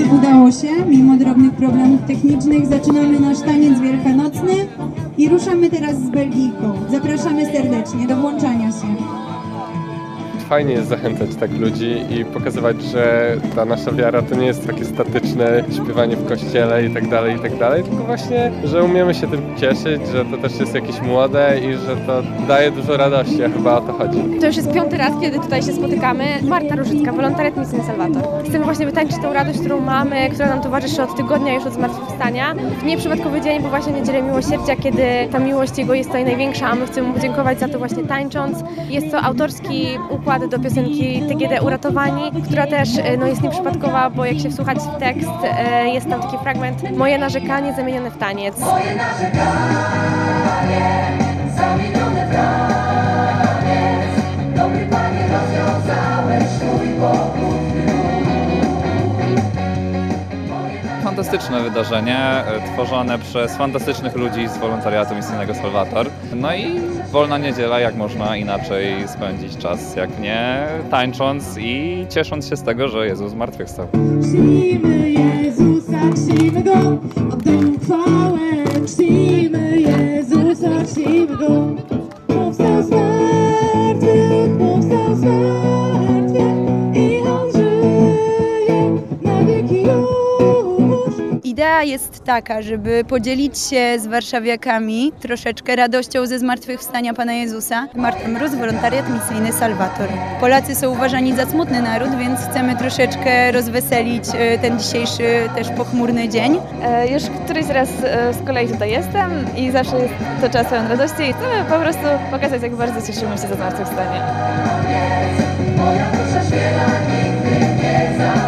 udało się, mimo drobnych problemów technicznych. Zaczynamy nasz taniec wielkanocny i ruszamy teraz z Belgijką. Zapraszamy serdecznie do włączania się. Fajnie jest zachęcać tak ludzi i pokazywać, że ta nasza wiara to nie jest takie statyczne śpiewanie w kościele i tak dalej, tylko właśnie, że umiemy się tym cieszyć, że to też jest jakieś młode i że to daje dużo radości, a chyba o to chodzi. To już jest 5. raz, kiedy tutaj się spotykamy. Marta Różycka, wolontariat Misyjny Salwator. Chcemy właśnie wytańczyć tą radość, którą mamy, która nam towarzyszy od tygodnia już od zmartwychwstania. W nieprzypadkowy dzień, bo właśnie Niedzielę Miłosierdzia, kiedy ta miłość Jego jest tutaj największa, a my chcemy mu podziękować za to właśnie tańcząc. Jest to autorski układ do piosenki TGD Uratowani, która też jest nieprzypadkowa, bo jak się wsłuchać w tekst, jest tam taki fragment: moje narzekanie zamienione w taniec. Moje narzekanie zamienione w taniec. Dobry Panie, rozwiązałeś mój pokój. Fantastyczne wydarzenie, tworzone przez fantastycznych ludzi z wolontariatu Misyjnego Salwator. No i wolna niedziela, jak można inaczej spędzić czas, jak nie tańcząc i ciesząc się z tego, że Jezus zmartwychwstał. Czcimy Jezusa, czcimy Go, oddajmy chwałę. Czcimy Jezusa, czcimy Go. Powstał z martwych, powstał z martwych i On żyje na wieki już. Idea jest taka, żeby podzielić się z warszawiakami troszeczkę radością ze zmartwychwstania Pana Jezusa. Marta Mróz, wolontariat Misyjny Salwator. Polacy są uważani za smutny naród, więc chcemy troszeczkę rozweselić ten dzisiejszy też pochmurny dzień. Już któryś raz z kolei tutaj jestem i zawsze jest to czas pełen radości i chcemy po prostu pokazać, jak bardzo cieszymy się ze zmartwychwstania. Moja dusza śpiewa, nigdy nie